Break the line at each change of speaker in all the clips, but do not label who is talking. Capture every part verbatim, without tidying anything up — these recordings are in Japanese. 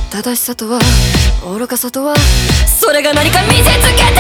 正しさとは愚かさとは、それが何か見せつけてやる。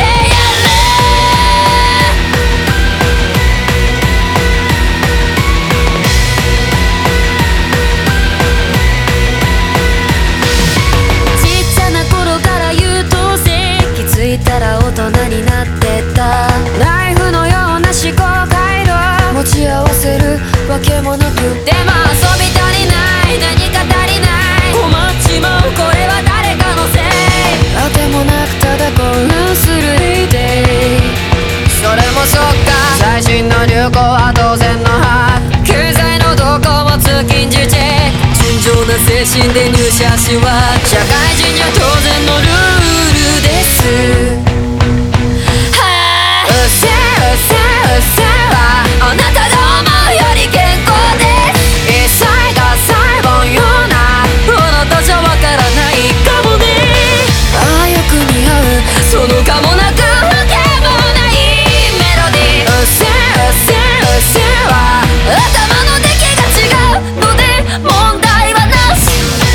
ちっちゃな頃から優等生、気づいたら大人になってた。ナイフのような思考回路持ち合わせるわけもなく、でも遊び足りない、何か足りない、困っちまう、これは誰かのせい。あてもなくただ混乱するエイデイ。それもそっか、最新の流行は当然の派、経済の動向も通勤時チェック、純情な精神で入社しは社会人には当然のルールです。うっせえうっせえうっせえはあなたが思うより健康です。一切が細胞ようなあなたじゃわからないかもね。ああよく似合うそのかもなくわけもないメロディー。うっせえうっせえうっせえは頭の出来が違うので問題はなし。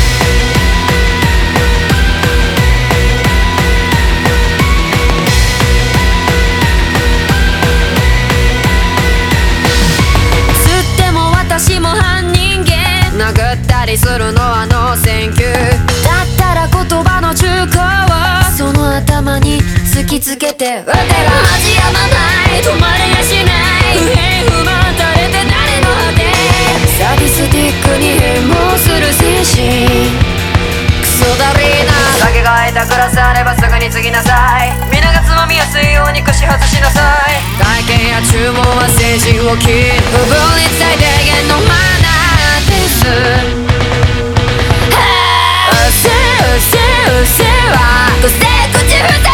私も半人間、殴ったりするのはノーセンキュー。だったら言葉の中古をその頭に突きつけて、うてら味やまない、止まれやしない、不平不満垂れて誰の果て。サディスティックに変貌する精神、クソだりーな。酒が空いたグラスあればすぐに継ぎなさい、皆がつまみやすいように串外しなさい。会計や注文は精神を切る、不分率最低限のマナーです。うっせえうっせえうっせえはどうして口ふた